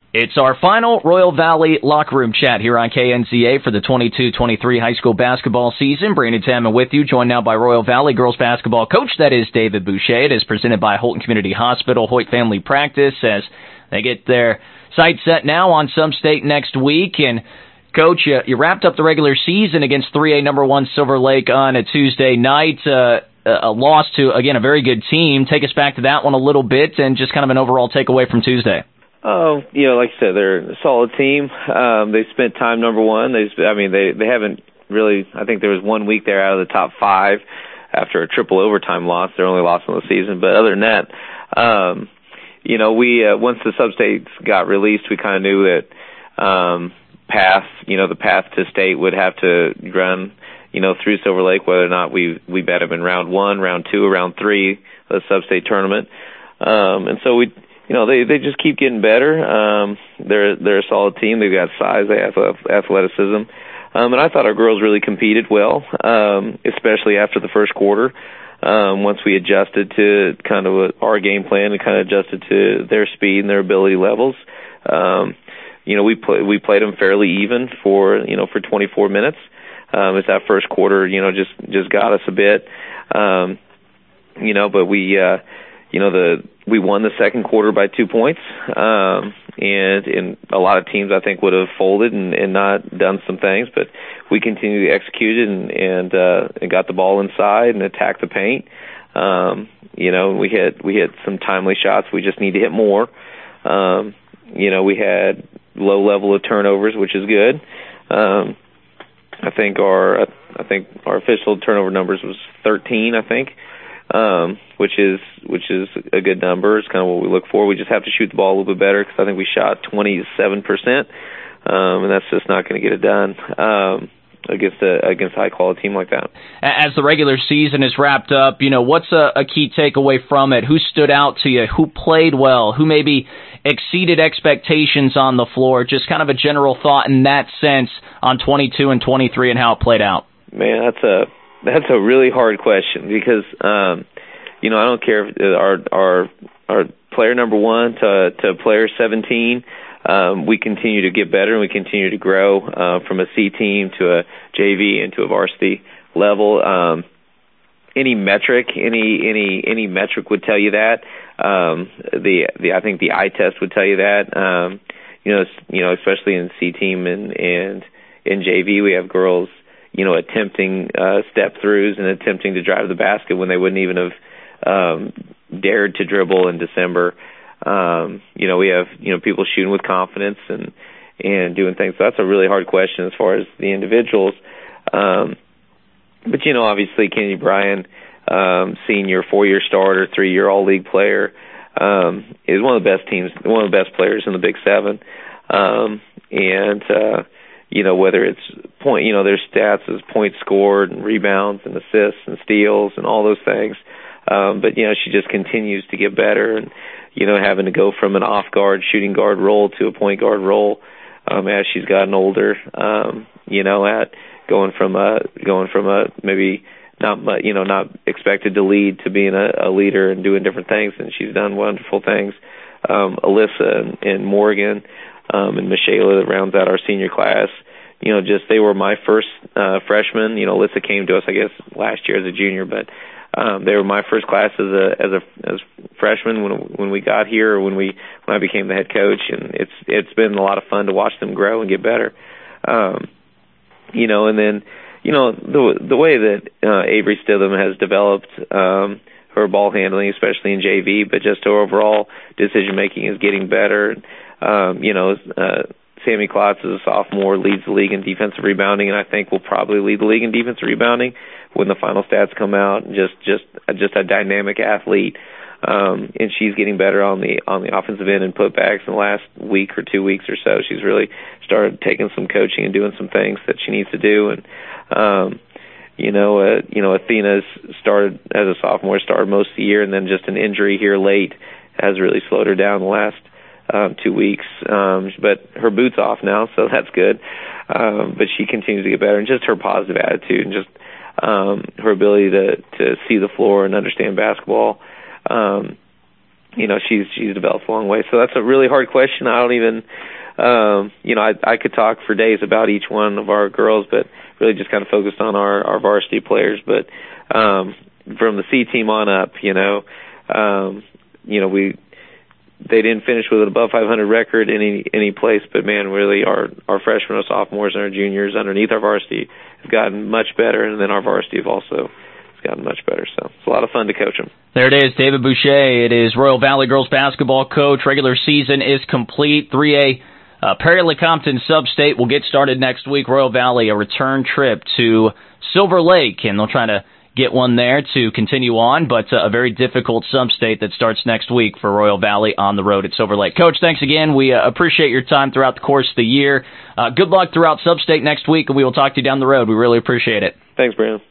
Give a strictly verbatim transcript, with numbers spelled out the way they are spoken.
It's our final Royal Valley locker room chat here on K N Z A for the twenty-two twenty-three high school basketball season. Brandon Tamman with you, joined now by Royal Valley girls basketball coach, that is David Boucher. It is presented by Holton Community Hospital, Hoyt Family Practice, as they get their sights set now on some state next week. And Coach, you, you wrapped up the regular season against three A number one Silver Lake on a Tuesday night. Uh, a loss to, again, a very good team. Take us back to that one a little bit and just kind of an overall takeaway from Tuesday. Oh, you know, like I said, they're a solid team. Um, they spent time number one. They, I mean, they they haven't really. I think there was one week there out of the top five after a triple overtime loss. Their only loss on the season. But other than that, um, you know, we uh, once the sub-states got released, we kind of knew that um, path, you know, the path to state would have to run, you know, through Silver Lake. Whether or not we we bet them in round one, round two, or round three of the sub-state tournament, um, and so we. You know, they, they just keep getting better. Um, they're they're a solid team. They've got size, they have athleticism. Um, and I thought our girls really competed well, um, especially after the first quarter. Um, once we adjusted to kind of a, our game plan and kind of adjusted to their speed and their ability levels. Um, you know, we play, we played them fairly even for, you know, for twenty-four minutes. Um, as that first quarter, you know, just, just got us a bit. Um, you know, but we, uh, you know, the, we won the second quarter by two points. Um, and, and a lot of teams I think would have folded and, and not done some things, but we continued to execute it and, and, uh, and got the ball inside and attacked the paint. Um, you know, we hit, we hit some timely shots. We just need to hit more. Um, you know, we had low level of turnovers, which is good. Um, I think our, I think our official turnover numbers was thirteen, I think. Um, which is which is a good number. It's kind of what we look for. We just have to shoot the ball a little bit better because I think we shot twenty-seven percent, um, and that's just not going to get it done um, against a against a high quality team like that. As the regular season is wrapped up, you know, what's a, a key takeaway from it? Who stood out to you? Who played well? Who maybe exceeded expectations on the floor? Just kind of a general thought in that sense on twenty-two and twenty-three and how it played out. Man, that's a That's a really hard question because, um, you know, I don't care if our our our player number one to to player seventeen, um, we continue to get better and we continue to grow uh, from a C team to a J V and to a varsity level. Um, any metric, any any any metric would tell you that. Um, the the I think the eye test would tell you that. Um, you know, you know, especially in C team and and in J V, we have girls, you know, attempting uh, step-throughs and attempting to drive the basket when they wouldn't even have um, dared to dribble in December. Um, you know, we have, you know, people shooting with confidence and, and doing things. So that's a really hard question as far as the individuals. Um, but, you know, obviously Kenny Bryan, um, senior, four-year starter, three-year all-league player, um, is one of the best teams, one of the best players in the Big Seven. Um, and, uh, you know, whether it's point, you know, their stats as points scored and rebounds and assists and steals and all those things. Um, but, you know, she just continues to get better and, you know, having to go from an off-guard shooting guard role to a point guard role um, as she's gotten older, um, you know, at going from a, going from a maybe not, you know, not expected to lead to being a, a leader and doing different things. And she's done wonderful things. Um, Alyssa and, and Morgan, Um, and Michaela that rounds out our senior class, you know, just they were my first uh, freshmen. You know, Alyssa came to us, I guess, last year as a junior, but um, they were my first class as a as a as freshmen when when we got here, or when we when I became the head coach, and it's it's been a lot of fun to watch them grow and get better. Um, you know, and then you know the the way that uh, Avery Stidham has developed um, her ball handling, especially in J V, but just her overall decision making is getting better. Um, you know, uh, Sammy Klotz is a sophomore, leads the league in defensive rebounding, and I think will probably lead the league in defensive rebounding when the final stats come out. Just, just, just a dynamic athlete, um, and she's getting better on the on the offensive end and putbacks in the last week or two weeks or so. She's really started taking some coaching and doing some things that she needs to do. And um, you know, uh, you know, Athena's started as a sophomore, started most of the year, and then just an injury here late has really slowed her down the last Um, two weeks, um, but her boot's off now, so that's good. Um, but she continues to get better, and just her positive attitude and just um, her ability to, to see the floor and understand basketball. Um, you know, she's she's developed a long way. So that's a really hard question. I don't even, um, you know, I I could talk for days about each one of our girls, but really just kind of focused on our our varsity players. But um, from the C team on up, you know, um, you know we. They didn't finish with an above five hundred record in any any place, but man, really our our freshmen, our sophomores, and our juniors underneath our varsity have gotten much better, and then our varsity have also gotten much better. So it's a lot of fun to coach them. There it is, David Boucher. It is Royal Valley girls basketball coach. Regular season is complete. three A uh, Perry-Lecompton Sub-State will get started next week. Royal Valley, a return trip to Silver Lake, and they'll try to get one there to continue on, but uh, a very difficult sub-state that starts next week for Royal Valley on the road at Silver Lake. Coach, thanks again. We uh, appreciate your time throughout the course of the year. Uh, good luck throughout sub-state next week, and we will talk to you down the road. We really appreciate it. Thanks, Brandon.